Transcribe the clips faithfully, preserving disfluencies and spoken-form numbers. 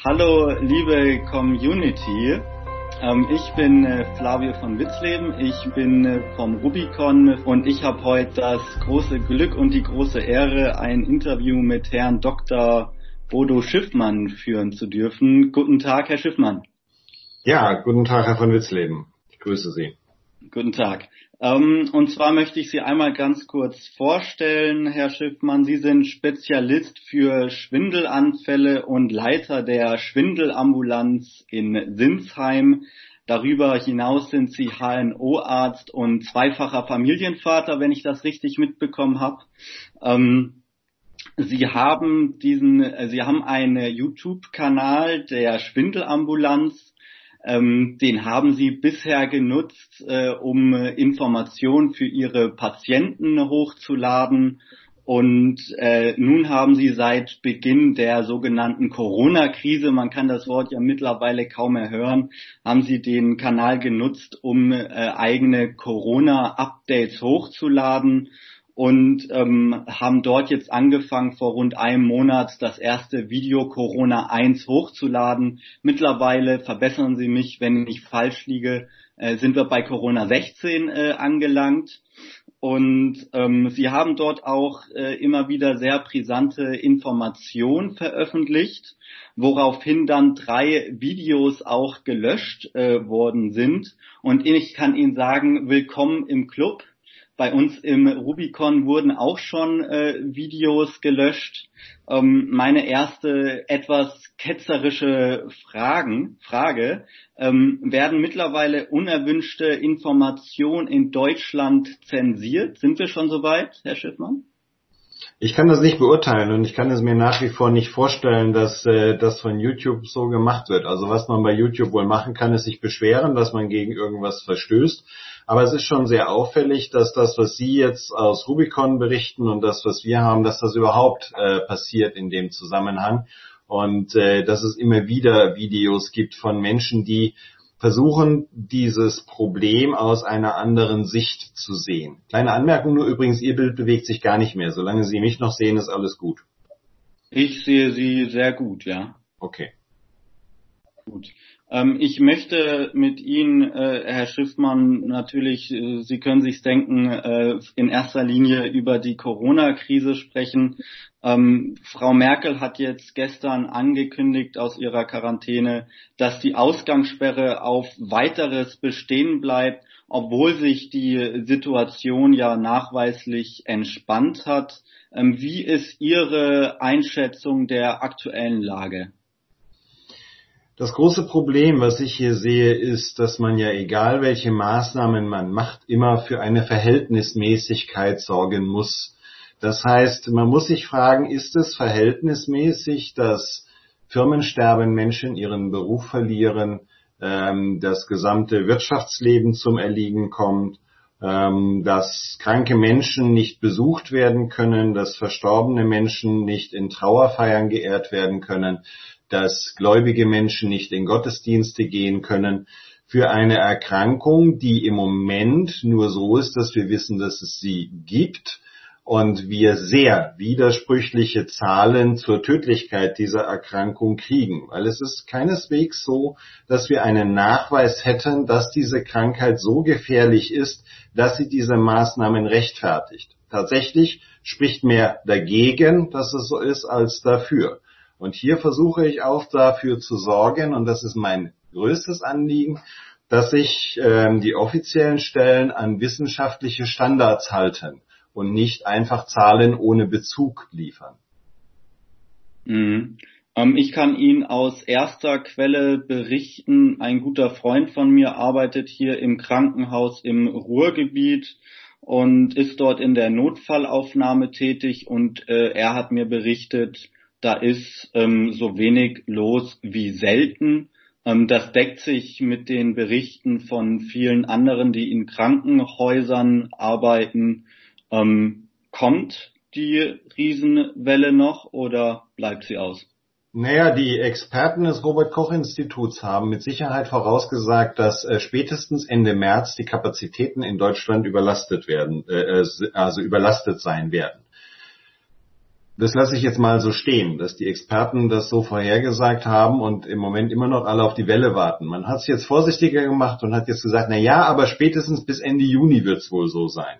Hallo liebe Community, ähm, ich bin äh, Flavio von Witzleben, ich bin äh, vom Rubicon und ich habe heute das große Glück und die große Ehre, ein Interview mit Herrn Doktor Bodo Schiffmann führen zu dürfen. Guten Tag, Herr Schiffmann. Ja, guten Tag, Herr von Witzleben. Ich grüße Sie. Guten Tag. Ähm, und zwar möchte ich Sie einmal ganz kurz vorstellen, Herr Schiffmann. Sie sind Spezialist für Schwindelanfälle und Leiter der Schwindelambulanz in Sinsheim. Darüber hinaus sind Sie H N O-Arzt und zweifacher Familienvater, wenn ich das richtig mitbekommen habe. Ähm, Sie haben diesen, Sie haben einen YouTube-Kanal der Schwindelambulanz. Ähm, den haben Sie bisher genutzt, äh, um äh, Informationen für Ihre Patienten hochzuladen. Und äh, nun haben Sie seit Beginn der sogenannten Corona-Krise, man kann das Wort ja mittlerweile kaum mehr hören, haben Sie den Kanal genutzt, um äh, eigene Corona-Updates hochzuladen. Und ähm, haben dort jetzt angefangen, vor rund einem Monat das erste Video Corona eins hochzuladen. Mittlerweile, verbessern Sie mich, wenn ich falsch liege, äh, sind wir bei Corona sechzehn äh, angelangt. Und ähm, Sie haben dort auch äh, immer wieder sehr brisante Informationen veröffentlicht, woraufhin dann drei Videos auch gelöscht äh, worden sind. Und ich kann Ihnen sagen, willkommen im Club. Bei uns im Rubicon wurden auch schon äh, Videos gelöscht. Ähm, meine erste etwas ketzerische Fragen, Frage, ähm, werden mittlerweile unerwünschte Informationen in Deutschland zensiert? Sind wir schon soweit, Herr Schiffmann? Ich kann das nicht beurteilen und ich kann es mir nach wie vor nicht vorstellen, dass äh, das von YouTube so gemacht wird. Also was man bei YouTube wohl machen kann, ist sich beschweren, dass man gegen irgendwas verstößt. Aber es ist schon sehr auffällig, dass das, was Sie jetzt aus Rubicon berichten und das, was wir haben, dass das überhaupt äh, passiert in dem Zusammenhang. Und äh, dass es immer wieder Videos gibt von Menschen, die versuchen, dieses Problem aus einer anderen Sicht zu sehen. Kleine Anmerkung nur übrigens, Ihr Bild bewegt sich gar nicht mehr. Solange Sie mich noch sehen, ist alles gut. Ich sehe Sie sehr gut, ja. Okay. Gut. Ähm, ich möchte mit Ihnen, äh, Herr Schiffmann, natürlich, äh, Sie können sich's denken, äh, in erster Linie über die Corona-Krise sprechen. Ähm, Frau Merkel hat jetzt gestern angekündigt aus ihrer Quarantäne, dass die Ausgangssperre auf weiteres bestehen bleibt, obwohl sich die Situation ja nachweislich entspannt hat. Ähm, wie ist Ihre Einschätzung der aktuellen Lage? Das große Problem, was ich hier sehe, ist, dass man ja, egal welche Maßnahmen man macht, immer für eine Verhältnismäßigkeit sorgen muss. Das heißt, man muss sich fragen, ist es verhältnismäßig, dass Firmen sterben, Menschen ihren Beruf verlieren, ähm, das gesamte Wirtschaftsleben zum Erliegen kommt, ähm, dass kranke Menschen nicht besucht werden können, dass verstorbene Menschen nicht in Trauerfeiern geehrt werden können, dass gläubige Menschen nicht in Gottesdienste gehen können, für eine Erkrankung, die im Moment nur so ist, dass wir wissen, dass es sie gibt und wir sehr widersprüchliche Zahlen zur Tödlichkeit dieser Erkrankung kriegen. Weil es ist keineswegs so, dass wir einen Nachweis hätten, dass diese Krankheit so gefährlich ist, dass sie diese Maßnahmen rechtfertigt. Tatsächlich spricht mehr dagegen, dass es so ist, als dafür. Und hier versuche ich auch dafür zu sorgen, und das ist mein größtes Anliegen, dass sich ähm, die offiziellen Stellen an wissenschaftliche Standards halten und nicht einfach Zahlen ohne Bezug liefern. Mhm. Ähm, ich kann Ihnen aus erster Quelle berichten, ein guter Freund von mir arbeitet hier im Krankenhaus im Ruhrgebiet und ist dort in der Notfallaufnahme tätig und äh, er hat mir berichtet, da ist ähm, so wenig los wie selten. Ähm, das deckt sich mit den Berichten von vielen anderen, die in Krankenhäusern arbeiten. Ähm, kommt die Riesenwelle noch oder bleibt sie aus? Naja, die Experten des Robert-Koch-Instituts haben mit Sicherheit vorausgesagt, dass äh, spätestens Ende März die Kapazitäten in Deutschland überlastet werden, äh, also überlastet sein werden. Das lasse ich jetzt mal so stehen, dass die Experten das so vorhergesagt haben und im Moment immer noch alle auf die Welle warten. Man hat es jetzt vorsichtiger gemacht und hat jetzt gesagt, na ja, aber spätestens bis Ende Juni wird es wohl so sein.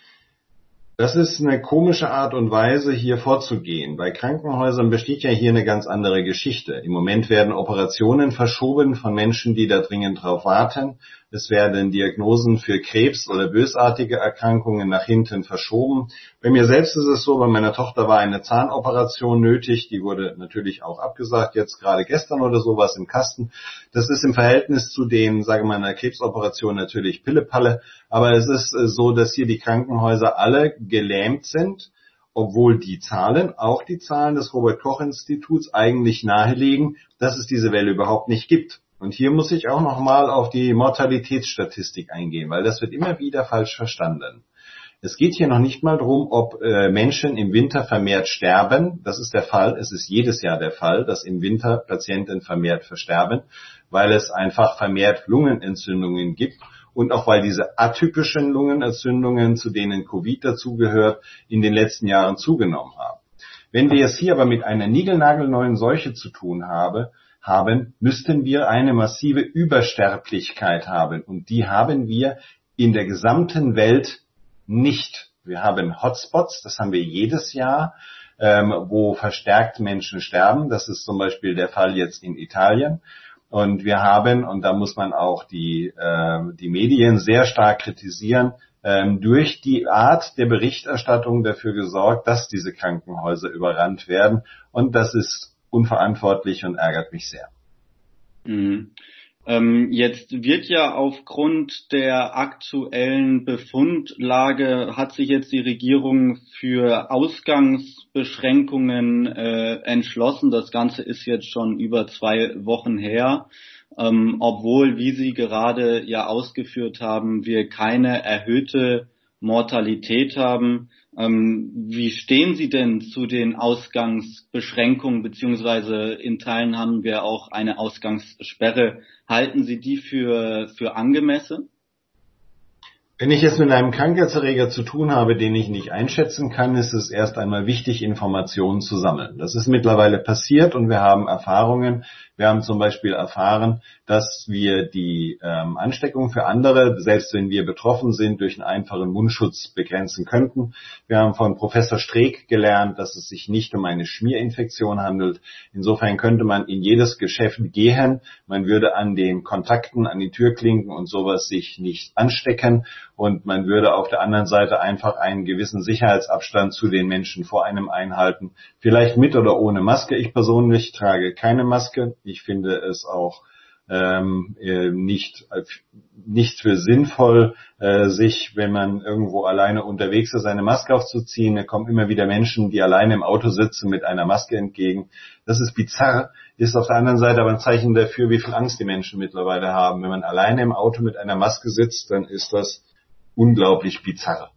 Das ist eine komische Art und Weise, hier vorzugehen. Bei Krankenhäusern besteht ja hier eine ganz andere Geschichte. Im Moment werden Operationen verschoben von Menschen, die da dringend drauf warten. Es werden Diagnosen für Krebs oder bösartige Erkrankungen nach hinten verschoben. Bei mir selbst ist es so, bei meiner Tochter war eine Zahnoperation nötig. Die wurde natürlich auch abgesagt, jetzt gerade gestern oder sowas im Kasten. Das ist im Verhältnis zu den, sage ich mal, einer Krebsoperation natürlich Pillepalle. Aber es ist so, dass hier die Krankenhäuser alle gelähmt sind, obwohl die Zahlen, auch die Zahlen des Robert-Koch-Instituts, eigentlich nahelegen, dass es diese Welle überhaupt nicht gibt. Und hier muss ich auch nochmal auf die Mortalitätsstatistik eingehen, weil das wird immer wieder falsch verstanden. Es geht hier noch nicht mal darum, ob äh, Menschen im Winter vermehrt sterben. Das ist der Fall. Es ist jedes Jahr der Fall, dass im Winter Patienten vermehrt versterben, weil es einfach vermehrt Lungenentzündungen gibt. Und auch weil diese atypischen Lungenentzündungen, zu denen Covid dazugehört, in den letzten Jahren zugenommen haben. Wenn wir es hier aber mit einer niegelnagelneuen Seuche zu tun haben, haben, müssten wir eine massive Übersterblichkeit haben. Und die haben wir in der gesamten Welt nicht. Wir haben Hotspots, das haben wir jedes Jahr, ähm, wo verstärkt Menschen sterben. Das ist zum Beispiel der Fall jetzt in Italien. Und wir haben, und da muss man auch die, äh, die Medien sehr stark kritisieren, ähm, durch die Art der Berichterstattung dafür gesorgt, dass diese Krankenhäuser überrannt werden. Und das ist unverantwortlich und ärgert mich sehr. Mhm. Ähm, jetzt wird ja aufgrund der aktuellen Befundlage, hat sich jetzt die Regierung für Ausgangsbeschränkungen äh, entschlossen. Das Ganze ist jetzt schon über zwei Wochen her, ähm, obwohl, wie Sie gerade ja ausgeführt haben, wir keine erhöhte Mortalität haben. Ähm, wie stehen Sie denn zu den Ausgangsbeschränkungen, beziehungsweise in Teilen haben wir auch eine Ausgangssperre? Halten Sie die für, für angemessen? Wenn ich es mit einem Krankheitserreger zu tun habe, den ich nicht einschätzen kann, ist es erst einmal wichtig, Informationen zu sammeln. Das ist mittlerweile passiert und wir haben Erfahrungen. Wir haben zum Beispiel erfahren, dass wir die ähm, Ansteckung für andere, selbst wenn wir betroffen sind, durch einen einfachen Mundschutz begrenzen könnten. Wir haben von Professor Streeck gelernt, dass es sich nicht um eine Schmierinfektion handelt. Insofern könnte man in jedes Geschäft gehen. Man würde an den Kontakten, an die Türklinken und sowas sich nicht anstecken. Und man würde auf der anderen Seite einfach einen gewissen Sicherheitsabstand zu den Menschen vor einem einhalten. Vielleicht mit oder ohne Maske. Ich persönlich trage keine Maske. Ich finde es auch ähm, nicht, nicht für sinnvoll, äh, sich, wenn man irgendwo alleine unterwegs ist, eine Maske aufzuziehen. Mir kommen immer wieder Menschen, die alleine im Auto sitzen, mit einer Maske entgegen. Das ist bizarr, ist auf der anderen Seite aber ein Zeichen dafür, wie viel Angst die Menschen mittlerweile haben. Wenn man alleine im Auto mit einer Maske sitzt, dann ist das unglaublich bizarr.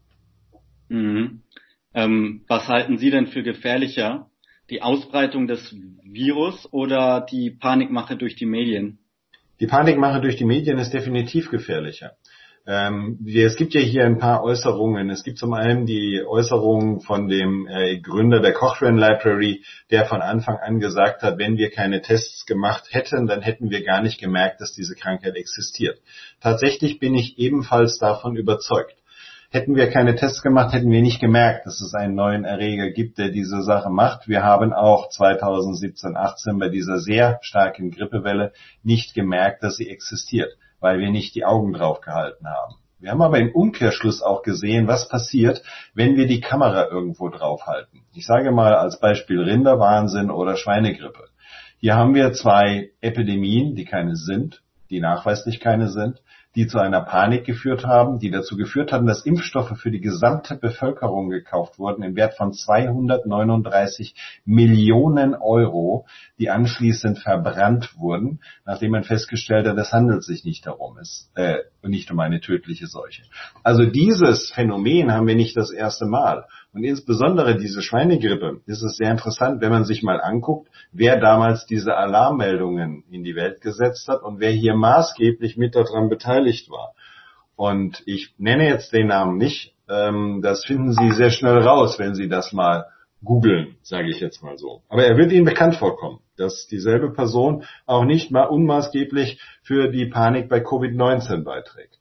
Mhm. Ähm, was halten Sie denn für gefährlicher? Die Ausbreitung des Virus oder die Panikmache durch die Medien? Die Panikmache durch die Medien ist definitiv gefährlicher. Ähm, es gibt ja hier ein paar Äußerungen. Es gibt zum einen die Äußerung von dem äh, Gründer der Cochrane Library, der von Anfang an gesagt hat, wenn wir keine Tests gemacht hätten, dann hätten wir gar nicht gemerkt, dass diese Krankheit existiert. Tatsächlich bin ich ebenfalls davon überzeugt. Hätten wir keine Tests gemacht, hätten wir nicht gemerkt, dass es einen neuen Erreger gibt, der diese Sache macht. Wir haben auch zwanzig siebzehn achtzehn bei dieser sehr starken Grippewelle nicht gemerkt, dass sie existiert, weil wir nicht die Augen drauf gehalten haben. Wir haben aber im Umkehrschluss auch gesehen, was passiert, wenn wir die Kamera irgendwo draufhalten. Ich sage mal als Beispiel Rinderwahnsinn oder Schweinegrippe. Hier haben wir zwei Epidemien, die keine sind, die nachweislich keine sind, die zu einer Panik geführt haben, die dazu geführt haben, dass Impfstoffe für die gesamte Bevölkerung gekauft wurden im Wert von zweihundertneununddreißig Millionen Euro, die anschließend verbrannt wurden, nachdem man festgestellt hat, es handelt sich nicht darum, es äh, nicht um eine tödliche Seuche. Also dieses Phänomen haben wir nicht das erste Mal. Und insbesondere diese Schweinegrippe ist es sehr interessant, wenn man sich mal anguckt, wer damals diese Alarmmeldungen in die Welt gesetzt hat und wer hier maßgeblich mit daran beteiligt war. Und ich nenne jetzt den Namen nicht, ähm, das finden Sie sehr schnell raus, wenn Sie das mal googeln, sage ich jetzt mal so. Aber er wird Ihnen bekannt vorkommen, dass dieselbe Person auch nicht mal unmaßgeblich für die Panik bei Covid neunzehn beiträgt.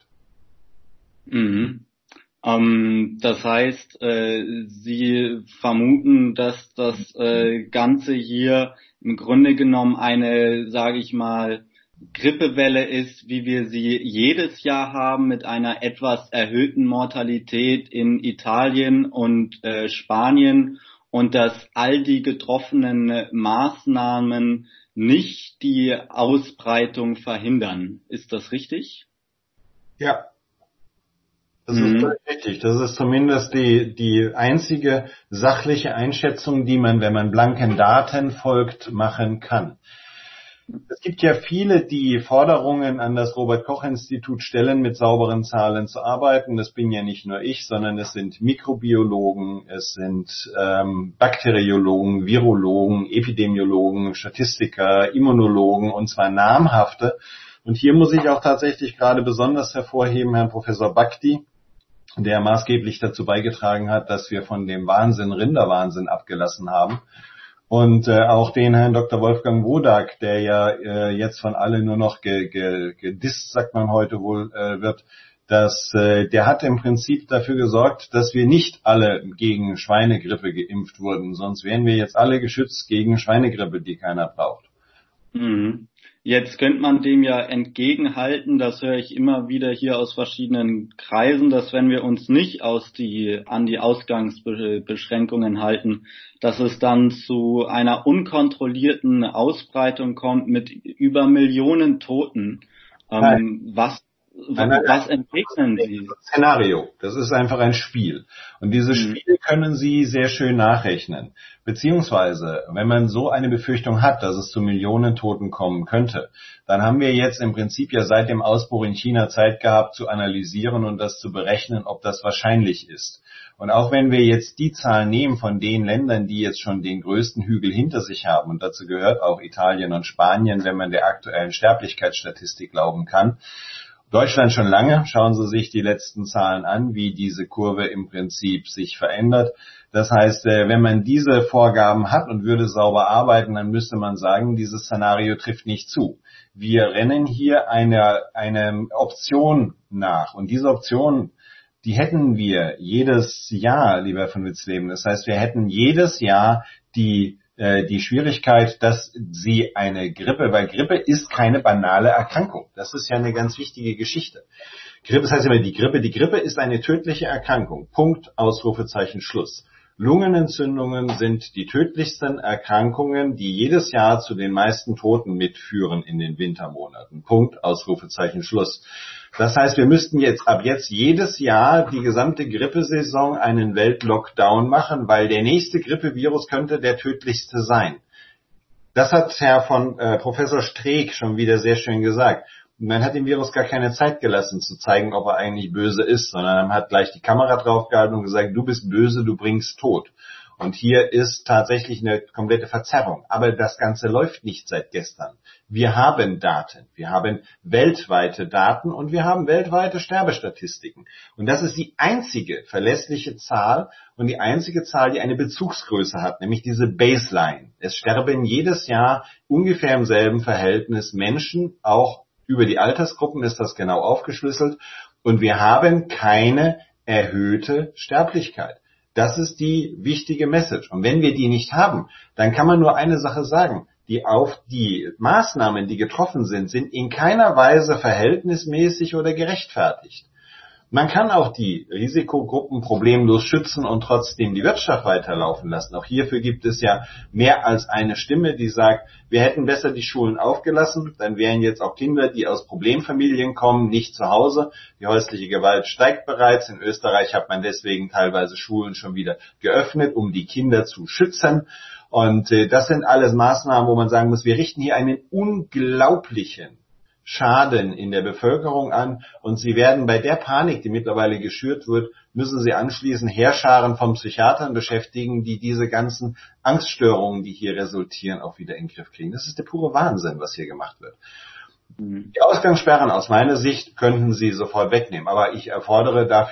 Mhm. Ähm, das heißt, äh, Sie vermuten, dass das äh, Ganze hier im Grunde genommen eine, sage ich mal, Grippewelle ist, wie wir sie jedes Jahr haben, mit einer etwas erhöhten Mortalität in Italien und äh, Spanien, und dass all die getroffenen Maßnahmen nicht die Ausbreitung verhindern. Ist das richtig? Ja, das ist Mhm. völlig richtig. Das ist zumindest die, die einzige sachliche Einschätzung, die man, wenn man blanken Daten folgt, machen kann. Es gibt ja viele, die Forderungen an das Robert-Koch-Institut stellen, mit sauberen Zahlen zu arbeiten. Das bin ja nicht nur ich, sondern es sind Mikrobiologen, es sind ähm, Bakteriologen, Virologen, Epidemiologen, Statistiker, Immunologen, und zwar namhafte. Und hier muss ich auch tatsächlich gerade besonders hervorheben Herrn Professor Bhakdi, der maßgeblich dazu beigetragen hat, dass wir von dem Wahnsinn, Rinderwahnsinn abgelassen haben. Und äh, auch den Herrn Doktor Wolfgang Wodak, der ja äh, jetzt von allen nur noch ge, ge, gedisst, sagt man heute wohl, äh, wird, dass äh, der hat im Prinzip dafür gesorgt, dass wir nicht alle gegen Schweinegrippe geimpft wurden, sonst wären wir jetzt alle geschützt gegen Schweinegrippe, die keiner braucht. Mhm. Jetzt könnte man dem ja entgegenhalten, das höre ich immer wieder hier aus verschiedenen Kreisen, dass wenn wir uns nicht aus die, an die Ausgangsbeschränkungen halten, dass es dann zu einer unkontrollierten Ausbreitung kommt mit über Millionen Toten. Ähm, was, Nein, nein, was nein. entgegnen Sie? Das ist ein Szenario. Das ist einfach ein Spiel. Und dieses Mhm. Spiel können Sie sehr schön nachrechnen. Beziehungsweise, wenn man so eine Befürchtung hat, dass es zu Millionen Toten kommen könnte, dann haben wir jetzt im Prinzip ja seit dem Ausbruch in China Zeit gehabt, zu analysieren und das zu berechnen, ob das wahrscheinlich ist. Und auch wenn wir jetzt die Zahlen nehmen von den Ländern, die jetzt schon den größten Hügel hinter sich haben, und dazu gehört auch Italien und Spanien, wenn man der aktuellen Sterblichkeitsstatistik glauben kann, Deutschland schon lange. Schauen Sie sich die letzten Zahlen an, wie diese Kurve im Prinzip sich verändert. Das heißt, wenn man diese Vorgaben hat und würde sauber arbeiten, dann müsste man sagen, dieses Szenario trifft nicht zu. Wir rennen hier einer eine Option nach. Und diese Option, die hätten wir jedes Jahr, lieber von Witzleben. Das heißt, wir hätten jedes Jahr die die Schwierigkeit, dass sie eine Grippe, weil Grippe ist keine banale Erkrankung. Das ist ja eine ganz wichtige Geschichte. Grippe, das heißt immer die Grippe, die Grippe ist eine tödliche Erkrankung. Punkt, Ausrufezeichen, Schluss. Lungenentzündungen sind die tödlichsten Erkrankungen, die jedes Jahr zu den meisten Toten mitführen in den Wintermonaten. Punkt, Ausrufezeichen, Schluss. Das heißt, wir müssten jetzt ab jetzt jedes Jahr die gesamte Grippesaison einen Weltlockdown machen, weil der nächste Grippevirus könnte der tödlichste sein. Das hat Herr von äh, Professor Streeck schon wieder sehr schön gesagt. Man hat dem Virus gar keine Zeit gelassen, zu zeigen, ob er eigentlich böse ist, sondern man hat gleich die Kamera draufgehalten und gesagt, du bist böse, du bringst Tod. Und hier ist tatsächlich eine komplette Verzerrung. Aber das Ganze läuft nicht seit gestern. Wir haben Daten. Wir haben weltweite Daten und wir haben weltweite Sterbestatistiken. Und das ist die einzige verlässliche Zahl und die einzige Zahl, die eine Bezugsgröße hat, nämlich diese Baseline. Es sterben jedes Jahr ungefähr im selben Verhältnis Menschen, auch über die Altersgruppen ist das genau aufgeschlüsselt. Und wir haben keine erhöhte Sterblichkeit. Das ist die wichtige Message. Und wenn wir die nicht haben, dann kann man nur eine Sache sagen. Die auf die Maßnahmen, die getroffen sind, sind in keiner Weise verhältnismäßig oder gerechtfertigt. Man kann auch die Risikogruppen problemlos schützen und trotzdem die Wirtschaft weiterlaufen lassen. Auch hierfür gibt es ja mehr als eine Stimme, die sagt, wir hätten besser die Schulen aufgelassen, dann wären jetzt auch Kinder, die aus Problemfamilien kommen, nicht zu Hause. Die häusliche Gewalt steigt bereits. In Österreich hat man deswegen teilweise Schulen schon wieder geöffnet, um die Kinder zu schützen. Und äh, das sind alles Maßnahmen, wo man sagen muss, wir richten hier einen unglaublichen Schaden in der Bevölkerung an und sie werden bei der Panik, die mittlerweile geschürt wird, müssen sie anschließend Heerscharen von Psychiatern beschäftigen, die diese ganzen Angststörungen, die hier resultieren, auch wieder in den Griff kriegen. Das ist der pure Wahnsinn, was hier gemacht wird. Die Ausgangssperren aus meiner Sicht könnten Sie sofort wegnehmen, aber ich erfordere dafür,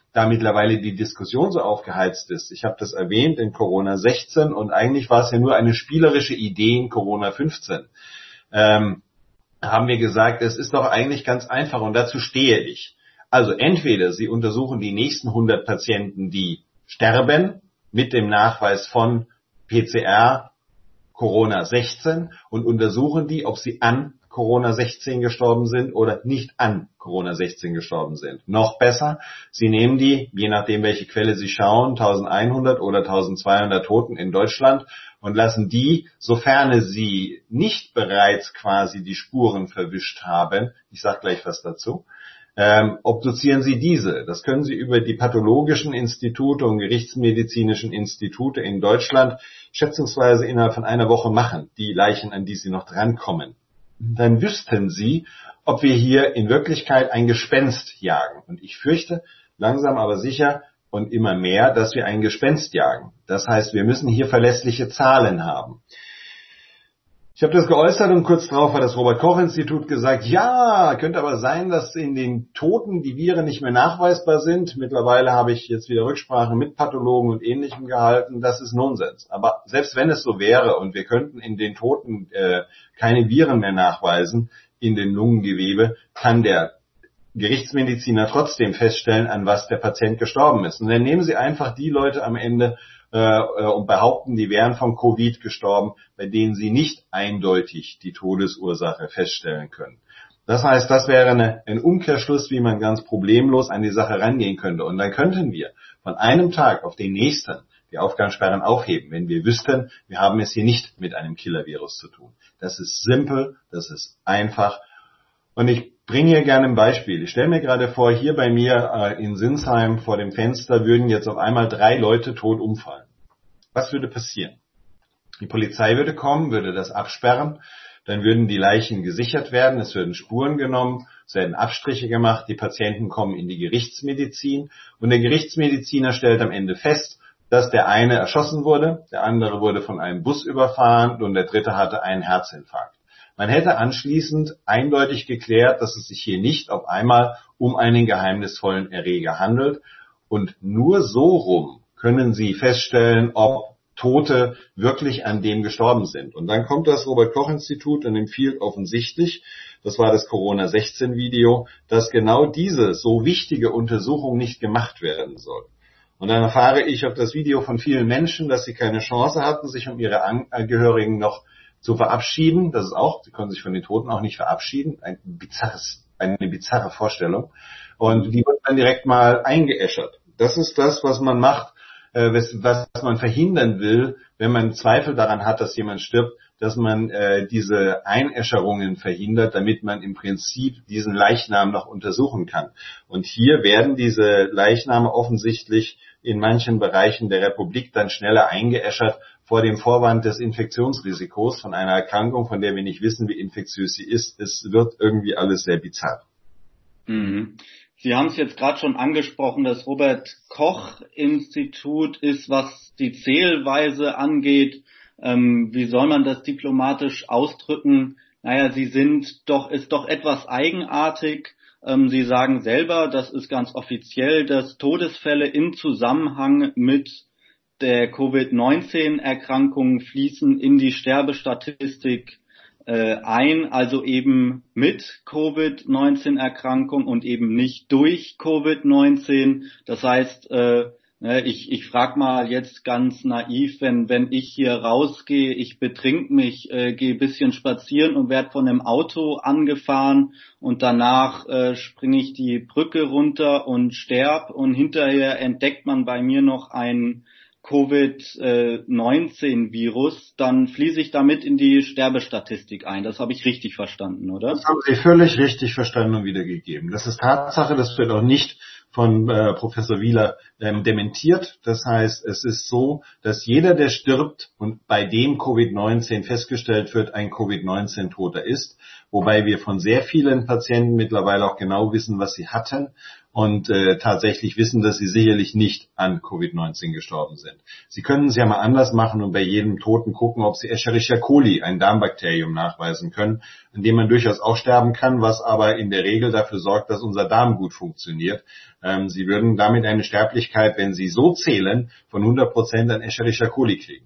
da mittlerweile die Diskussion so aufgeheizt ist. Ich habe das erwähnt in Corona sechzehn und eigentlich war es ja nur eine spielerische Idee in Corona fünfzehn. Ähm, haben wir gesagt, es ist doch eigentlich ganz einfach und dazu stehe ich. Also entweder Sie untersuchen die nächsten hundert Patienten, die sterben, mit dem Nachweis von P C R Corona sechzehn und untersuchen die, ob sie an Corona sechzehn gestorben sind oder nicht an Corona sechzehn gestorben sind. Noch besser, Sie nehmen die, je nachdem welche Quelle Sie schauen, eintausendeinhundert oder eintausendzweihundert Toten in Deutschland und lassen die, sofern sie nicht bereits quasi die Spuren verwischt haben, ich sage gleich was dazu, ähm, obduzieren Sie diese. Das können Sie über die pathologischen Institute und gerichtsmedizinischen Institute in Deutschland schätzungsweise innerhalb von einer Woche machen, die Leichen, an die Sie noch drankommen. Dann wüssten Sie, ob wir hier in Wirklichkeit ein Gespenst jagen. Und ich fürchte, langsam aber sicher und immer mehr, dass wir ein Gespenst jagen. Das heißt, wir müssen hier verlässliche Zahlen haben. Ich habe das geäußert und kurz darauf hat das Robert-Koch-Institut gesagt, ja, könnte aber sein, dass in den Toten die Viren nicht mehr nachweisbar sind. Mittlerweile habe ich jetzt wieder Rücksprachen mit Pathologen und Ähnlichem gehalten. Das ist Nonsens. Aber selbst wenn es so wäre und wir könnten in den Toten äh, keine Viren mehr nachweisen in den Lungengewebe, kann der Gerichtsmediziner trotzdem feststellen, an was der Patient gestorben ist. Und dann nehmen Sie einfach die Leute am Ende äh, und behaupten, die wären von Covid gestorben, bei denen Sie nicht eindeutig die Todesursache feststellen können. Das heißt, das wäre eine, ein Umkehrschluss, wie man ganz problemlos an die Sache rangehen könnte. Und dann könnten wir von einem Tag auf den nächsten die Aufgangssperren aufheben, wenn wir wüssten, wir haben es hier nicht mit einem Killer-Virus zu tun. Das ist simpel, das ist einfach. Und ich bringe hier gerne ein Beispiel. Ich stelle mir gerade vor, hier bei mir äh, in Sinsheim vor dem Fenster würden jetzt auf einmal drei Leute tot umfallen. Was würde passieren? Die Polizei würde kommen, würde das absperren, dann würden die Leichen gesichert werden, es würden Spuren genommen, es werden Abstriche gemacht, die Patienten kommen in die Gerichtsmedizin und der Gerichtsmediziner stellt am Ende fest, dass der eine erschossen wurde, der andere wurde von einem Bus überfahren und der dritte hatte einen Herzinfarkt. Man hätte anschließend eindeutig geklärt, dass es sich hier nicht auf einmal um einen geheimnisvollen Erreger handelt. Und nur so rum können Sie feststellen, ob Tote wirklich an dem gestorben sind. Und dann kommt das Robert-Koch-Institut und empfiehlt offensichtlich, das war das Corona sechzehn Video, dass genau diese so wichtige Untersuchung nicht gemacht werden soll. Und dann erfahre ich auf das Video von vielen Menschen, dass sie keine Chance hatten, sich um ihre Angehörigen noch zu verabschieden. Das ist auch, sie können sich von den Toten auch nicht verabschieden. Ein bizarres, eine bizarre Vorstellung. Und die wird dann direkt mal eingeäschert. Das ist das, was man macht, äh, was, was man verhindern will, wenn man Zweifel daran hat, dass jemand stirbt, dass man äh, diese Einäscherungen verhindert, damit man im Prinzip diesen Leichnam noch untersuchen kann. Und hier werden diese Leichname offensichtlich in manchen Bereichen der Republik dann schneller eingeäschert, vor dem Vorwand des Infektionsrisikos von einer Erkrankung, von der wir nicht wissen, wie infektiös sie ist. Es wird irgendwie alles sehr bizarr. Mhm. Sie haben es jetzt gerade schon angesprochen, das Robert-Koch-Institut ist, was die Zählweise angeht, ähm, wie soll man das diplomatisch ausdrücken? Naja, sie sind doch, ist doch etwas eigenartig. Ähm, Sie sagen selber, das ist ganz offiziell, dass Todesfälle im Zusammenhang mit der Covid neunzehn Erkrankung fließen in die Sterbestatistik äh, ein, also eben mit Covid neunzehn Erkrankung und eben nicht durch Covid neunzehn. Das heißt, äh, ich, ich frage mal jetzt ganz naiv, wenn, wenn ich hier rausgehe, ich betrink mich, äh, gehe ein bisschen spazieren und werde von einem Auto angefahren und danach äh, springe ich die Brücke runter und sterb und hinterher entdeckt man bei mir noch ein Covid neunzehn Virus, dann fließe ich damit in die Sterbestatistik ein. Das habe ich richtig verstanden, oder? Das haben Sie völlig richtig verstanden und wiedergegeben. Das ist Tatsache, das wird auch nicht von äh, Professor Wieler ähm, dementiert. Das heißt, es ist so, dass jeder, der stirbt und bei dem Covid neunzehn festgestellt wird, ein Covid neunzehn Toter ist, wobei wir von sehr vielen Patienten mittlerweile auch genau wissen, was sie hatten und äh, tatsächlich wissen, dass sie sicherlich nicht an Covid neunzehn gestorben sind. Sie können es ja mal anders machen und bei jedem Toten gucken, ob sie Escherichia coli, ein Darmbakterium, nachweisen können, an dem man durchaus auch sterben kann, was aber in der Regel dafür sorgt, dass unser Darm gut funktioniert. Ähm, sie würden damit eine Sterblichkeit, wenn Sie so zählen, von hundert Prozent an Escherichia coli kriegen.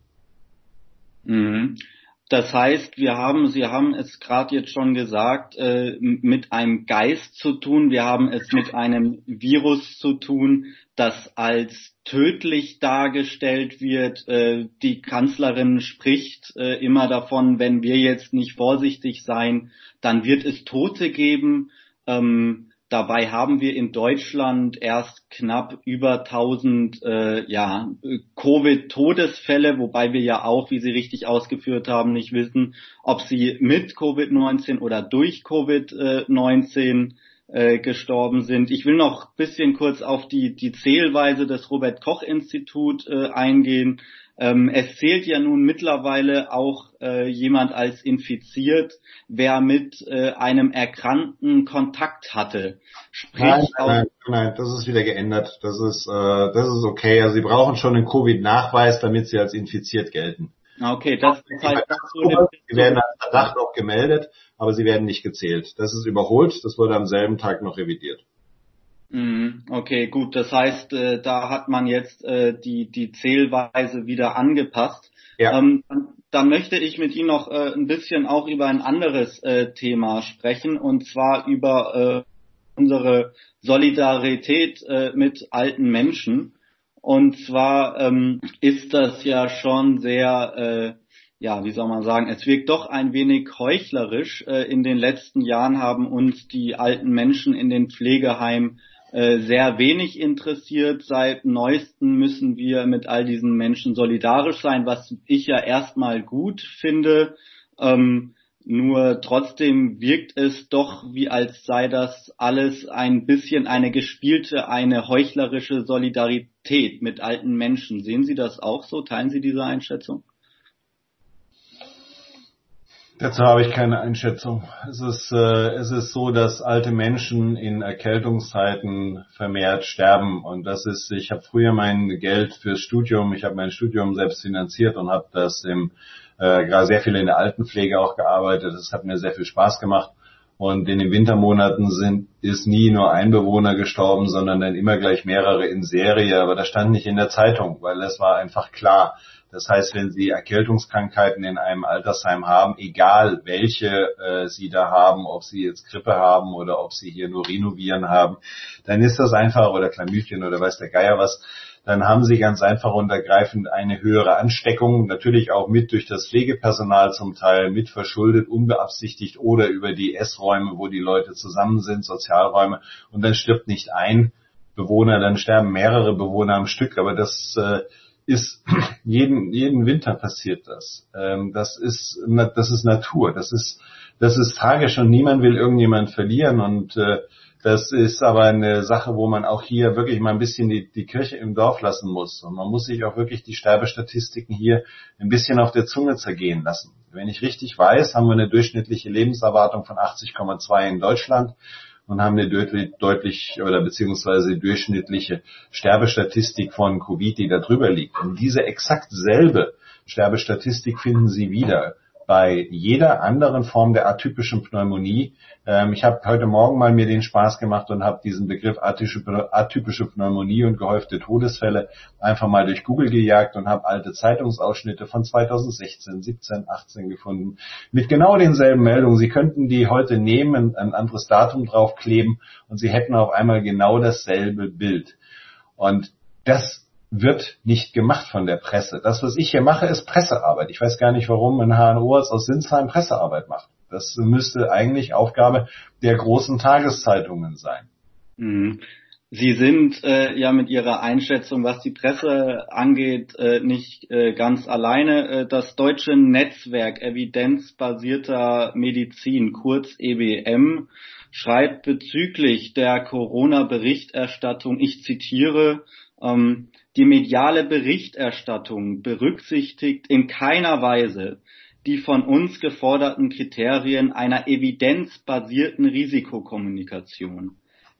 Mhm. Das heißt, wir haben, Sie haben es gerade jetzt schon gesagt, äh, mit einem Geist zu tun. Wir haben es mit einem Virus zu tun, das als tödlich dargestellt wird. Äh, die Kanzlerin spricht äh, immer davon, wenn wir jetzt nicht vorsichtig sein, dann wird es Tote geben. Ähm, Dabei haben wir in Deutschland erst knapp über tausend äh, ja, Covid-Todesfälle, wobei wir ja auch, wie Sie richtig ausgeführt haben, nicht wissen, ob sie mit Covid neunzehn oder durch Covid neunzehn äh, gestorben sind. Ich will noch ein bisschen kurz auf die, die Zählweise des Robert-Koch-Institut äh, eingehen. Ähm, es zählt ja nun mittlerweile auch äh, jemand als infiziert, wer mit äh, einem Erkrankten Kontakt hatte. Sprich, nein, nein, nein, das ist wieder geändert. Das ist, äh, das ist okay. Also Sie brauchen schon einen Covid-Nachweis, damit Sie als infiziert gelten. Okay, das, das heißt, das so eine, Sie werden als Verdacht auch gemeldet, aber Sie werden nicht gezählt. Das ist überholt. Das wurde am selben Tag noch revidiert. Okay, gut. Das heißt, äh, da hat man jetzt äh, die die Zählweise wieder angepasst. Ja. Ähm, dann möchte ich mit Ihnen noch äh, ein bisschen auch über ein anderes äh, Thema sprechen, und zwar über äh, unsere Solidarität äh, mit alten Menschen. Und zwar ähm, ist das ja schon sehr, äh, ja, wie soll man sagen, es wirkt doch ein wenig heuchlerisch. Äh, in den letzten Jahren haben uns die alten Menschen in den Pflegeheimen sehr wenig interessiert. Seit neuestem müssen wir mit all diesen Menschen solidarisch sein, was ich ja erstmal gut finde. Ähm, nur trotzdem wirkt es doch, wie als sei das alles ein bisschen eine gespielte, eine heuchlerische Solidarität mit alten Menschen. Sehen Sie das auch so? Teilen Sie diese Einschätzung? Dazu habe ich keine Einschätzung. Es ist, äh, es ist so, dass alte Menschen in Erkältungszeiten vermehrt sterben. Und das ist, ich habe früher mein Geld fürs Studium, ich habe mein Studium selbst finanziert und habe das im, äh, gerade sehr viel in der Altenpflege auch gearbeitet. Das hat mir sehr viel Spaß gemacht. Und in den Wintermonaten sind, ist nie nur ein Bewohner gestorben, sondern dann immer gleich mehrere in Serie. Aber das stand nicht in der Zeitung, weil es war einfach klar. Das heißt, wenn Sie Erkältungskrankheiten in einem Altersheim haben, egal welche äh, Sie da haben, ob Sie jetzt Grippe haben oder ob Sie hier nur Rhinoviren haben, dann ist das einfach, oder Chlamydien oder weiß der Geier was, dann haben Sie ganz einfach und ergreifend eine höhere Ansteckung, natürlich auch mit durch das Pflegepersonal zum Teil, mit verschuldet, unbeabsichtigt oder über die Essräume, wo die Leute zusammen sind, Sozialräume, und dann stirbt nicht ein Bewohner, dann sterben mehrere Bewohner am Stück, aber das äh, ist jeden jeden Winter passiert das. Ähm, das ist das ist Natur, das ist das ist tragisch und niemand will irgendjemand verlieren, und äh, das ist aber eine Sache, wo man auch hier wirklich mal ein bisschen die, die Kirche im Dorf lassen muss, und man muss sich auch wirklich die Sterbestatistiken hier ein bisschen auf der Zunge zergehen lassen. Wenn ich richtig weiß, haben wir eine durchschnittliche Lebenserwartung von achtzig Komma zwei in Deutschland und haben eine deutlich, deutlich oder beziehungsweise durchschnittliche Sterbestatistik von Covid, die da drüber liegt. Und diese exakt selbe Sterbestatistik finden Sie wieder bei jeder anderen Form der atypischen Pneumonie. Ähm, ich habe heute Morgen mal mir den Spaß gemacht und habe diesen Begriff atypische, atypische Pneumonie und gehäufte Todesfälle einfach mal durch Google gejagt und habe alte Zeitungsausschnitte von zweitausendsechzehn, siebzehn, achtzehn gefunden mit genau denselben Meldungen. Sie könnten die heute nehmen, ein anderes Datum draufkleben und Sie hätten auf einmal genau dasselbe Bild. Und das wird nicht gemacht von der Presse. Das, was ich hier mache, ist Pressearbeit. Ich weiß gar nicht, warum ein H N O-Arzt aus Sinsheim Pressearbeit macht. Das müsste eigentlich Aufgabe der großen Tageszeitungen sein. Sie sind äh, ja mit Ihrer Einschätzung, was die Presse angeht, äh, nicht äh, ganz alleine. Äh, das Deutsche Netzwerk evidenzbasierter Medizin, kurz E B M, schreibt bezüglich der Corona-Berichterstattung, ich zitiere, ähm, die mediale Berichterstattung berücksichtigt in keiner Weise die von uns geforderten Kriterien einer evidenzbasierten Risikokommunikation.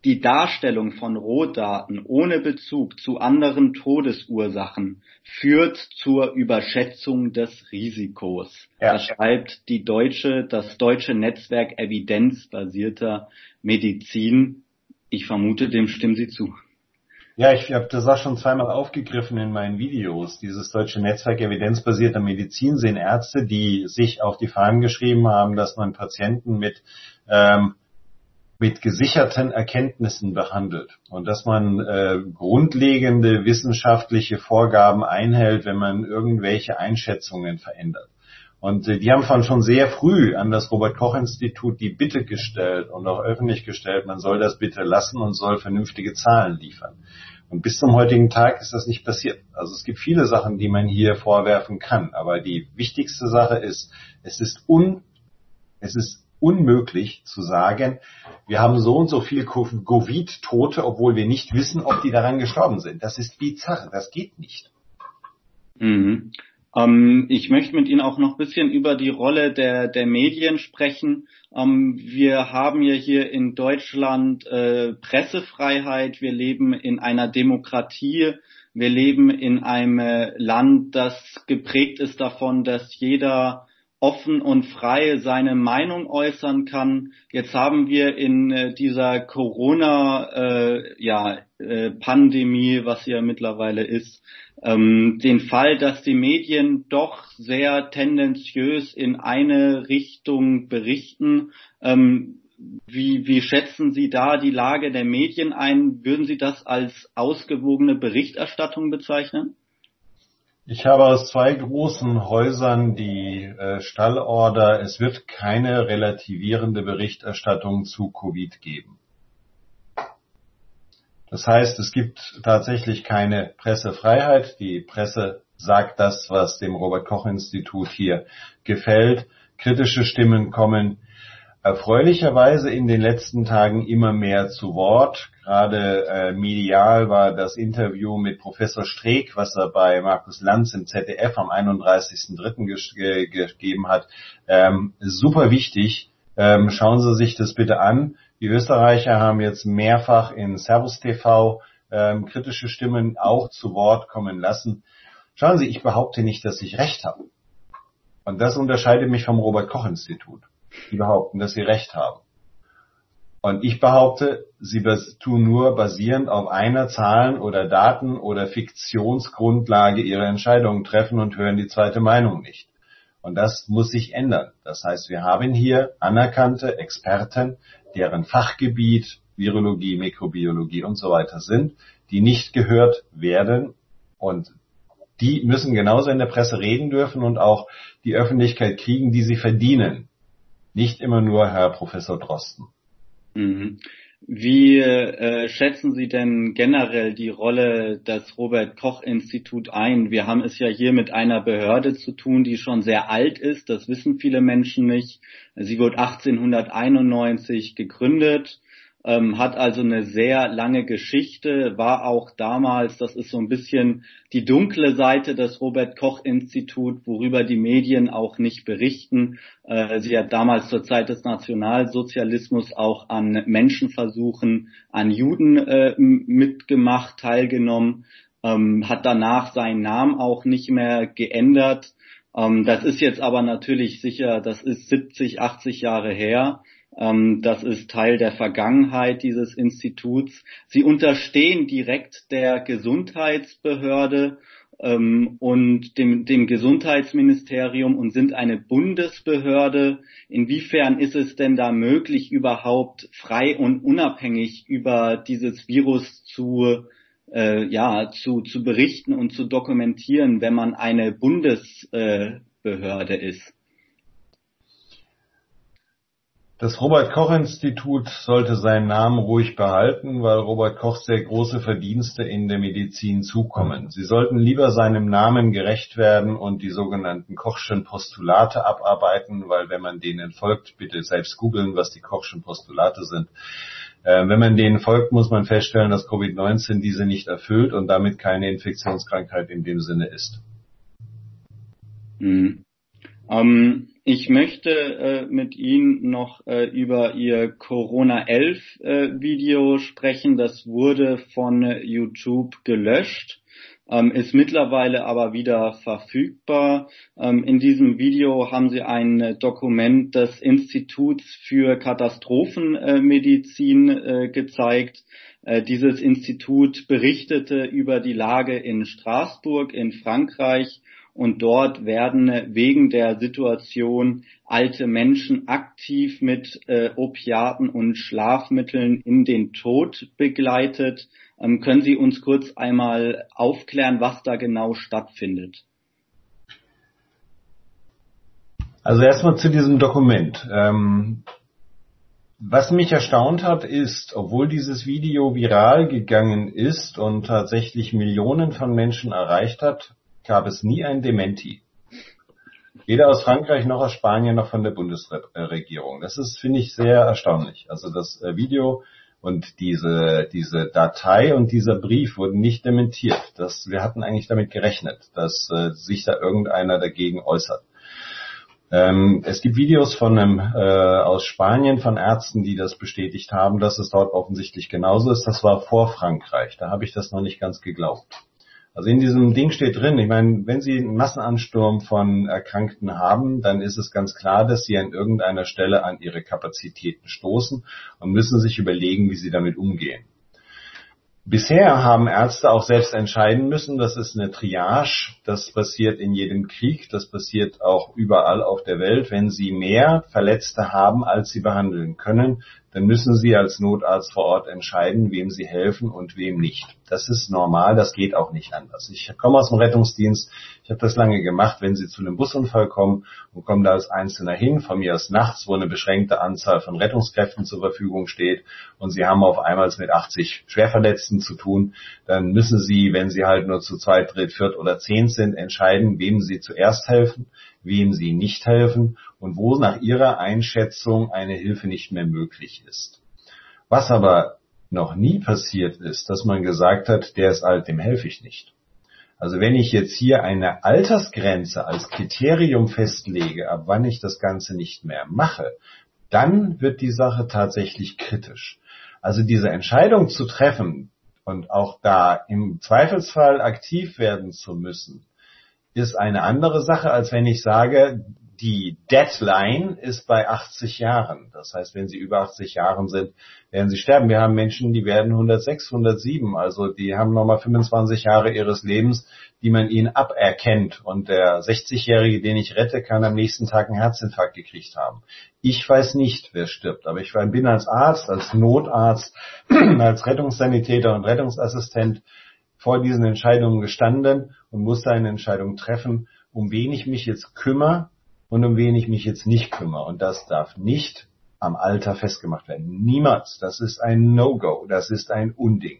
die Darstellung von Rohdaten ohne Bezug zu anderen Todesursachen führt zur Überschätzung des Risikos. Ja. Das schreibt die deutsche, das deutsche Netzwerk evidenzbasierter Medizin. Ich vermute, dem stimmen Sie zu. Ja, ich habe das auch schon zweimal aufgegriffen in meinen Videos. Dieses deutsche Netzwerk evidenzbasierter Medizin sind Ärzte, die sich auf die Fahnen geschrieben haben, dass man Patienten mit ähm, mit gesicherten Erkenntnissen behandelt und dass man äh, grundlegende wissenschaftliche Vorgaben einhält, wenn man irgendwelche Einschätzungen verändert. Und äh, die haben von schon sehr früh an das Robert-Koch-Institut die Bitte gestellt und auch öffentlich gestellt, man soll das bitte lassen und soll vernünftige Zahlen liefern. Und bis zum heutigen Tag ist das nicht passiert. Also es gibt viele Sachen, die man hier vorwerfen kann, aber die wichtigste Sache ist, es ist un, es ist unmöglich zu sagen, wir haben so und so viel Covid-Tote, obwohl wir nicht wissen, ob die daran gestorben sind. Das ist bizarr, das geht nicht. Mhm. Ähm, ich möchte mit Ihnen auch noch ein bisschen über die Rolle der, der Medien sprechen. Ähm, wir haben ja hier in Deutschland äh, Pressefreiheit, wir leben in einer Demokratie, wir leben in einem Land, das geprägt ist davon, dass jeder offen und frei seine Meinung äußern kann. Jetzt haben wir in äh, dieser Corona, äh, ja, äh, Pandemie, was ja mittlerweile ist, ähm, den Fall, dass die Medien doch sehr tendenziös in eine Richtung berichten. Ähm, wie, wie schätzen Sie da die Lage der Medien ein? Würden Sie das als ausgewogene Berichterstattung bezeichnen? Ich habe aus zwei großen Häusern die äh, Stallorder, es wird keine relativierende Berichterstattung zu Covid geben. Das heißt, es gibt tatsächlich keine Pressefreiheit. Die Presse sagt das, was dem Robert-Koch-Institut hier gefällt. Kritische Stimmen kommen erfreulicherweise in den letzten Tagen immer mehr zu Wort. Gerade äh, medial war das Interview mit Professor Streeck, was er bei Markus Lanz im Z D F am einunddreißigsten dritten ge- gegeben hat, ähm, super wichtig. Ähm, schauen Sie sich das bitte an. Die Österreicher haben jetzt mehrfach in Servus T V ähm, kritische Stimmen auch zu Wort kommen lassen. Schauen Sie, ich behaupte nicht, dass ich recht habe. Und das unterscheidet mich vom Robert-Koch-Institut. Die behaupten, dass sie recht haben. Und ich behaupte, sie tun nur basierend auf einer Zahlen- oder Daten- oder Fiktionsgrundlage ihre Entscheidungen treffen und hören die zweite Meinung nicht. Und das muss sich ändern. Das heißt, wir haben hier anerkannte Experten, deren Fachgebiet Virologie, Mikrobiologie und so weiter sind, die nicht gehört werden. Und die müssen genauso in der Presse reden dürfen und auch die Öffentlichkeit kriegen, die sie verdienen. Nicht immer nur Herr Professor Drosten. Mhm. Wie äh, schätzen Sie denn generell die Rolle des Robert-Koch-Institut ein? Wir haben es ja hier mit einer Behörde zu tun, die schon sehr alt ist. Das wissen viele Menschen nicht. Sie wurde achtzehnhunderteinundneunzig gegründet, ähm, hat also eine sehr lange Geschichte, war auch damals, das ist so ein bisschen die dunkle Seite des Robert-Koch-Institut, worüber die Medien auch nicht berichten. Äh, sie hat damals zur Zeit des Nationalsozialismus auch an Menschenversuchen an Juden äh, mitgemacht, teilgenommen, ähm, hat danach seinen Namen auch nicht mehr geändert. Ähm, das ist jetzt aber natürlich sicher, das ist siebzig, achtzig Jahre her. Das ist Teil der Vergangenheit dieses Instituts. Sie unterstehen direkt der Gesundheitsbehörde ähm, und dem, dem Gesundheitsministerium und sind eine Bundesbehörde. Inwiefern ist es denn da möglich, überhaupt frei und unabhängig über dieses Virus zu äh, ja zu zu berichten und zu dokumentieren, wenn man eine Bundesbehörde äh, ist? Das Robert-Koch-Institut sollte seinen Namen ruhig behalten, weil Robert Koch sehr große Verdienste in der Medizin zukommen. Sie sollten lieber seinem Namen gerecht werden und die sogenannten Kochschen Postulate abarbeiten, weil wenn man denen folgt, bitte selbst googeln, was die Kochschen Postulate sind. Äh, wenn man denen folgt, muss man feststellen, dass Covid neunzehn diese nicht erfüllt und damit keine Infektionskrankheit in dem Sinne ist. Mhm. Um Ich möchte äh, mit Ihnen noch äh, über Ihr Corona elf äh, Video sprechen. Das wurde von YouTube gelöscht, ähm, ist mittlerweile aber wieder verfügbar. Ähm, in diesem Video haben Sie ein Dokument des Instituts für Katastrophenmedizin äh, gezeigt. Äh, dieses Institut berichtete über die Lage in Straßburg in Frankreich. Und dort werden wegen der Situation alte Menschen aktiv mit äh, Opiaten und Schlafmitteln in den Tod begleitet. Ähm, können Sie uns kurz einmal aufklären, was da genau stattfindet? Also erstmal zu diesem Dokument. Ähm, was mich erstaunt hat, ist, obwohl dieses Video viral gegangen ist und tatsächlich Millionen von Menschen erreicht hat, gab es nie ein Dementi. Weder aus Frankreich noch aus Spanien noch von der Bundesregierung. Das ist, finde ich, sehr erstaunlich. Also das Video und diese, diese Datei und dieser Brief wurden nicht dementiert. Das, wir hatten eigentlich damit gerechnet, dass äh, sich da irgendeiner dagegen äußert. Ähm, es gibt Videos von einem, äh, aus Spanien von Ärzten, die das bestätigt haben, dass es dort offensichtlich genauso ist. Das war vor Frankreich. Da habe ich das noch nicht ganz geglaubt. Also in diesem Ding steht drin, ich meine, wenn Sie einen Massenansturm von Erkrankten haben, dann ist es ganz klar, dass Sie an irgendeiner Stelle an Ihre Kapazitäten stoßen und müssen sich überlegen, wie Sie damit umgehen. Bisher haben Ärzte auch selbst entscheiden müssen, das ist eine Triage, das passiert in jedem Krieg, das passiert auch überall auf der Welt. Wenn Sie mehr Verletzte haben, als Sie behandeln können, dann müssen Sie als Notarzt vor Ort entscheiden, wem Sie helfen und wem nicht. Das ist normal, das geht auch nicht anders. Ich komme aus dem Rettungsdienst, ich habe das lange gemacht, wenn Sie zu einem Busunfall kommen und kommen da als Einzelner hin, von mir aus nachts, wo eine beschränkte Anzahl von Rettungskräften zur Verfügung steht und Sie haben auf einmal mit achtzig Schwerverletzten zu tun, dann müssen Sie, wenn Sie halt nur zu zweit, dritt, viert oder zehn sind, entscheiden, wem Sie zuerst helfen, wem Sie nicht helfen und wo nach Ihrer Einschätzung eine Hilfe nicht mehr möglich ist. Was aber noch nie passiert ist, dass man gesagt hat, der ist alt, dem helfe ich nicht. Also wenn ich jetzt hier eine Altersgrenze als Kriterium festlege, ab wann ich das Ganze nicht mehr mache, dann wird die Sache tatsächlich kritisch. Also diese Entscheidung zu treffen und auch da im Zweifelsfall aktiv werden zu müssen, ist eine andere Sache, als wenn ich sage, die Deadline ist bei achtzig Jahren. Das heißt, wenn Sie über achtzig Jahren sind, werden Sie sterben. Wir haben Menschen, die werden hundertsechs, hundertsieben. Also die haben nochmal fünfundzwanzig Jahre ihres Lebens, die man ihnen aberkennt. Und der sechzigjährige, den ich rette, kann am nächsten Tag einen Herzinfarkt gekriegt haben. Ich weiß nicht, wer stirbt. Aber ich bin als Arzt, als Notarzt, als Rettungssanitäter und Rettungsassistent vor diesen Entscheidungen gestanden und musste eine Entscheidung treffen, um wen ich mich jetzt kümmere und um wen ich mich jetzt nicht kümmere. Und das darf nicht am Alter festgemacht werden. Niemals. Das ist ein No-Go. Das ist ein Unding.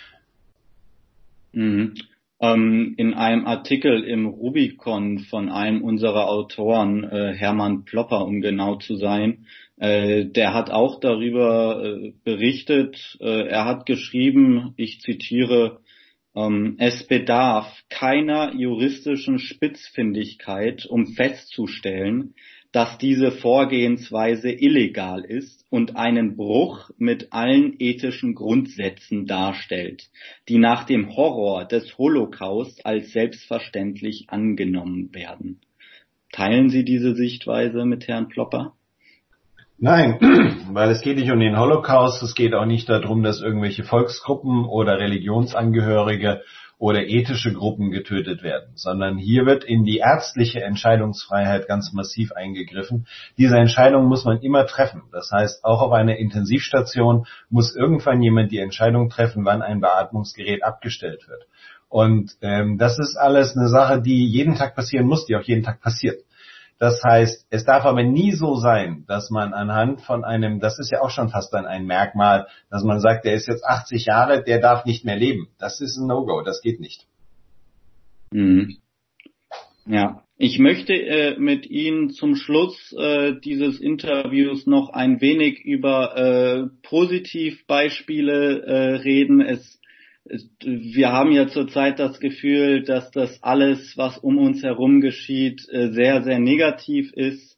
Mhm. Ähm, in einem Artikel im Rubicon von einem unserer Autoren, äh, Hermann Plopper, um genau zu sein, äh, der hat auch darüber äh, berichtet. Äh, er hat geschrieben, ich zitiere, Ähm, es bedarf keiner juristischen Spitzfindigkeit, um festzustellen, dass diese Vorgehensweise illegal ist und einen Bruch mit allen ethischen Grundsätzen darstellt, die nach dem Horror des Holocaust als selbstverständlich angenommen werden. Teilen Sie diese Sichtweise mit Herrn Plopper? Nein, weil es geht nicht um den Holocaust, es geht auch nicht darum, dass irgendwelche Volksgruppen oder Religionsangehörige oder ethische Gruppen getötet werden, sondern hier wird in die ärztliche Entscheidungsfreiheit ganz massiv eingegriffen. Diese Entscheidung muss man immer treffen. Das heißt, auch auf einer Intensivstation muss irgendwann jemand die Entscheidung treffen, wann ein Beatmungsgerät abgestellt wird. Und ähm, das ist alles eine Sache, die jeden Tag passieren muss, die auch jeden Tag passiert. Das heißt, es darf aber nie so sein, dass man anhand von einem, das ist ja auch schon fast dann ein Merkmal, dass man sagt, der ist jetzt achtzig Jahre, der darf nicht mehr leben. Das ist ein No-Go, das geht nicht. Mhm. Ja, ich möchte äh, mit Ihnen zum Schluss äh, dieses Interviews noch ein wenig über äh, Positivbeispiele äh, reden. Es Wir haben ja zurzeit das Gefühl, dass das alles, was um uns herum geschieht, sehr, sehr negativ ist.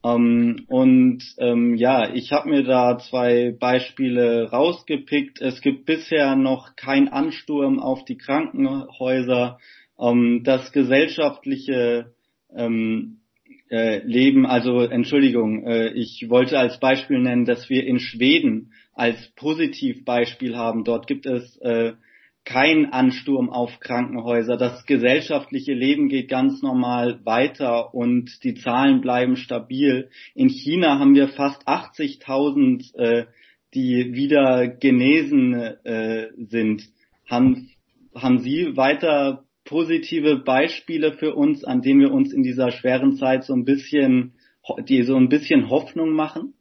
Ähm, und ähm, ja, ich habe mir da zwei Beispiele rausgepickt. Es gibt bisher noch keinen Ansturm auf die Krankenhäuser. Ähm, das gesellschaftliche ähm, äh, Leben, also Entschuldigung, äh, ich wollte als Beispiel nennen, dass wir in Schweden als Positivbeispiel haben. Dort gibt es äh, kein Ansturm auf Krankenhäuser. Das gesellschaftliche Leben geht ganz normal weiter und die Zahlen bleiben stabil. In China haben wir fast achtzigtausend, äh, die wieder genesen äh, sind. Haben, haben Sie weiter positive Beispiele für uns, an denen wir uns in dieser schweren Zeit so ein bisschen, die so ein bisschen Hoffnung machen?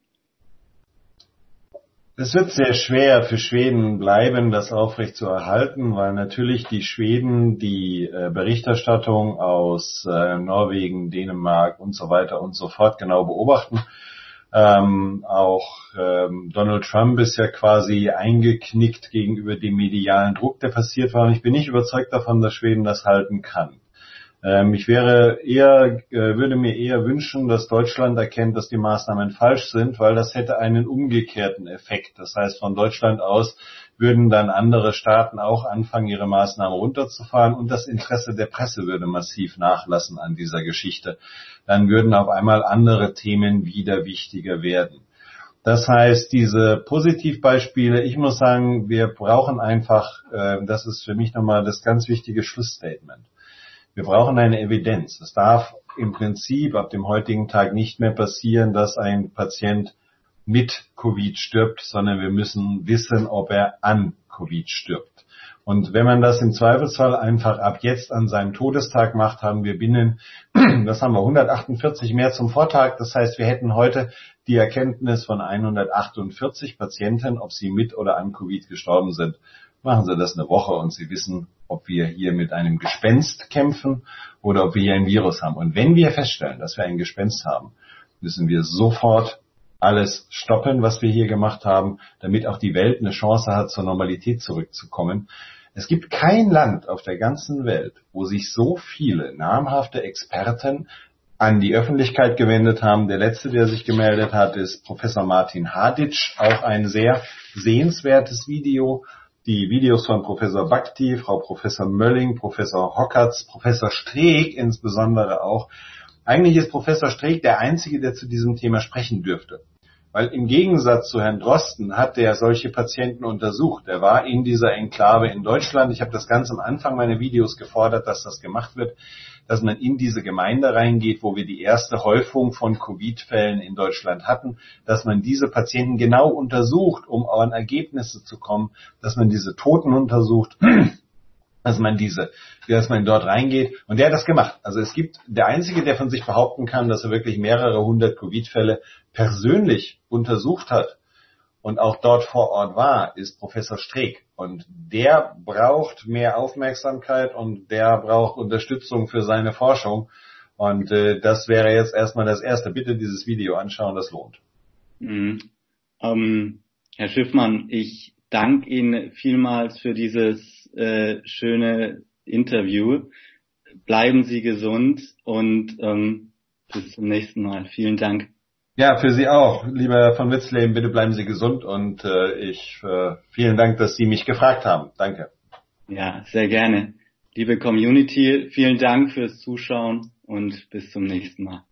Es wird sehr schwer für Schweden bleiben, das aufrecht zu erhalten, weil natürlich die Schweden die äh, Berichterstattung aus äh, Norwegen, Dänemark und so weiter und so fort genau beobachten. Ähm, auch ähm, Donald Trump ist ja quasi eingeknickt gegenüber dem medialen Druck, der passiert war. Und ich bin nicht überzeugt davon, dass Schweden das halten kann. Ähm, ich wäre eher, äh, würde mir eher wünschen, dass Deutschland erkennt, dass die Maßnahmen falsch sind, weil das hätte einen umgekehrten Effekt. Das heißt, von Deutschland aus würden dann andere Staaten auch anfangen, ihre Maßnahmen runterzufahren und das Interesse der Presse würde massiv nachlassen an dieser Geschichte. Dann würden auf einmal andere Themen wieder wichtiger werden. Das heißt, diese Positivbeispiele, ich muss sagen, wir brauchen einfach, äh, das ist für mich nochmal das ganz wichtige Schlussstatement. Wir brauchen eine Evidenz. Es darf im Prinzip ab dem heutigen Tag nicht mehr passieren, dass ein Patient mit Covid stirbt, sondern wir müssen wissen, ob er an Covid stirbt. Und wenn man das im Zweifelsfall einfach ab jetzt an seinem Todestag macht, haben wir binnen, das haben wir hundertachtundvierzig mehr zum Vortag. Das heißt, wir hätten heute die Erkenntnis von hundertachtundvierzig Patienten, ob sie mit oder an Covid gestorben sind. Machen Sie das eine Woche und Sie wissen, ob wir hier mit einem Gespenst kämpfen oder ob wir hier ein Virus haben. Und wenn wir feststellen, dass wir ein Gespenst haben, müssen wir sofort alles stoppen, was wir hier gemacht haben, damit auch die Welt eine Chance hat, zur Normalität zurückzukommen. Es gibt kein Land auf der ganzen Welt, wo sich so viele namhafte Experten an die Öffentlichkeit gewendet haben. Der letzte, der sich gemeldet hat, ist Professor Martin Haditsch, auch ein sehr sehenswertes Video. Die Videos von Professor Bhakti, Frau Professor Mölling, Professor Hockertz, Professor Streeck insbesondere auch. Eigentlich ist Professor Streeck der Einzige, der zu diesem Thema sprechen dürfte. Weil im Gegensatz zu Herrn Drosten hat der solche Patienten untersucht. Er war in dieser Enklave in Deutschland. Ich habe das ganz am Anfang meiner Videos gefordert, dass das gemacht wird, dass man in diese Gemeinde reingeht, wo wir die erste Häufung von Covid-Fällen in Deutschland hatten, dass man diese Patienten genau untersucht, um an Ergebnisse zu kommen, dass man diese Toten untersucht, dass man diese, dass man dort reingeht. Und der hat das gemacht. Also es gibt, der Einzige, der von sich behaupten kann, dass er wirklich mehrere hundert Covid-Fälle persönlich untersucht hat und auch dort vor Ort war, ist Professor Streeck. Und der braucht mehr Aufmerksamkeit und der braucht Unterstützung für seine Forschung. Und äh, das wäre jetzt erstmal das Erste. Bitte dieses Video anschauen, das lohnt. Mhm. Ähm, Herr Schiffmann, ich danke Ihnen vielmals für dieses äh, schöne Interview. Bleiben Sie gesund und ähm, bis zum nächsten Mal. Vielen Dank. Ja, für Sie auch. Lieber Herr von Witzleben, bitte bleiben Sie gesund und äh, ich äh, vielen Dank, dass Sie mich gefragt haben. Danke. Ja, sehr gerne. Liebe Community, vielen Dank fürs Zuschauen und bis zum nächsten Mal.